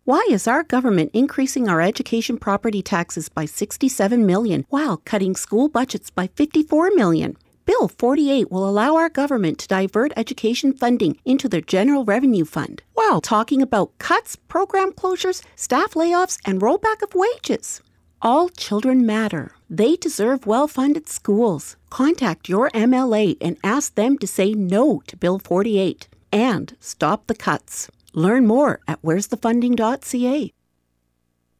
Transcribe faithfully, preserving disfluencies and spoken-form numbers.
Why is our government increasing our education property taxes by sixty-seven million dollars while cutting school budgets by fifty-four million dollars? Bill forty-eight will allow our government to divert education funding into their general revenue fund, while talking about cuts, program closures, staff layoffs, and rollback of wages. All children matter. They deserve well-funded schools. Contact your M L A and ask them to say no to Bill forty-eight and stop the cuts. Learn more at where's the funding dot c a.